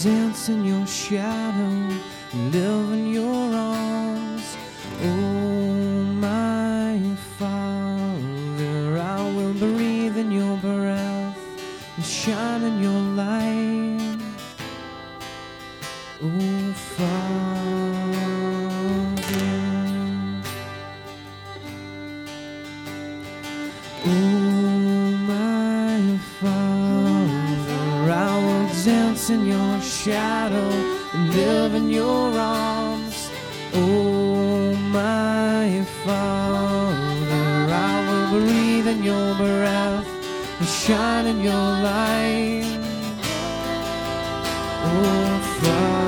dance in your shadow, live in your arms. Oh, my Father, I will breathe in your breath and shine in your light. Oh, Father. Oh, my Father, I will dance in your shadow and live in your arms. Oh, my Father, I will breathe in your breath and shine in your light. Oh, Father.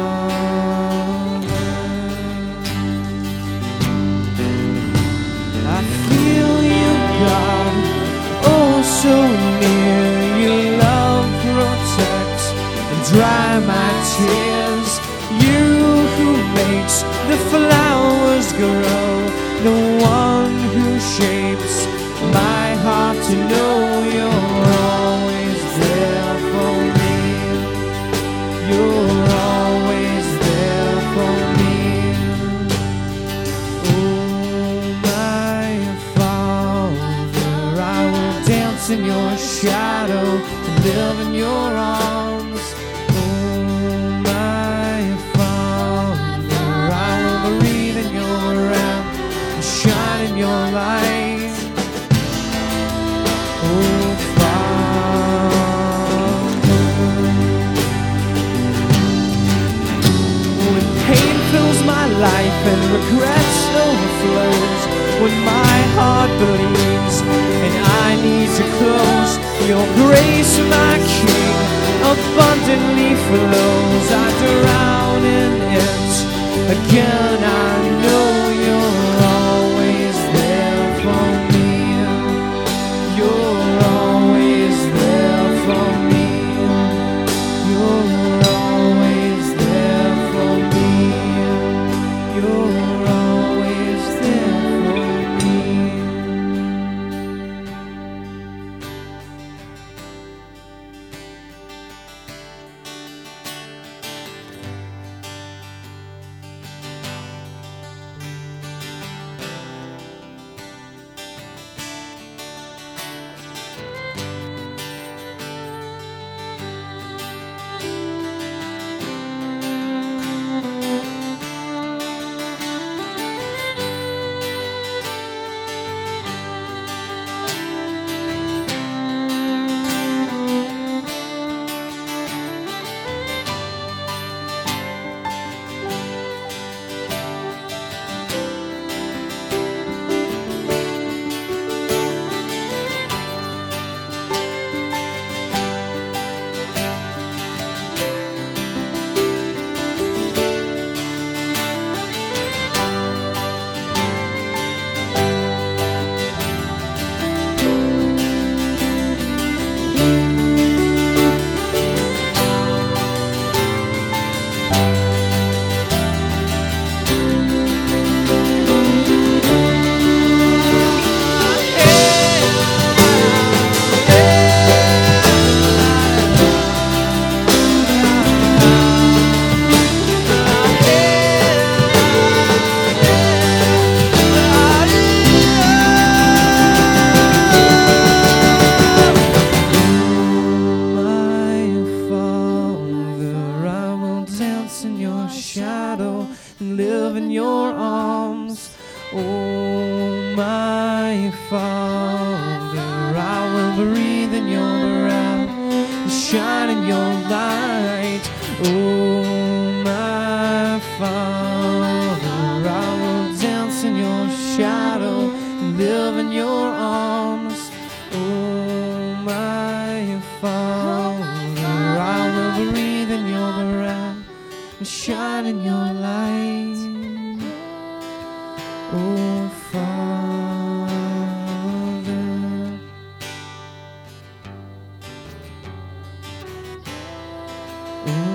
I feel you, God, oh so near. Your love protects and dry my tears. You who makes the flowers grow, the one who shapes my heart to know you're always there for me. You're always there for me. In your shadow, live in your arms. Oh, my Father, I will breathe in your wrath and shine in your light. Oh, Father. When pain fills my life and regrets overflows, when my heart believes and I need to close, your grace, my King, abundantly flows. I drown in it again. I know you're always there for me. You're always there for me. You're always there for me. You're always there for me. Shadow and live in your arms. Oh, my Father, I will breathe in your breath and shine in your light. Oh, my Father, I will dance in your shadow and live in your arms. Oh, my Father, I will breathe in your breath and shine in your light. Oh, Father. Oh,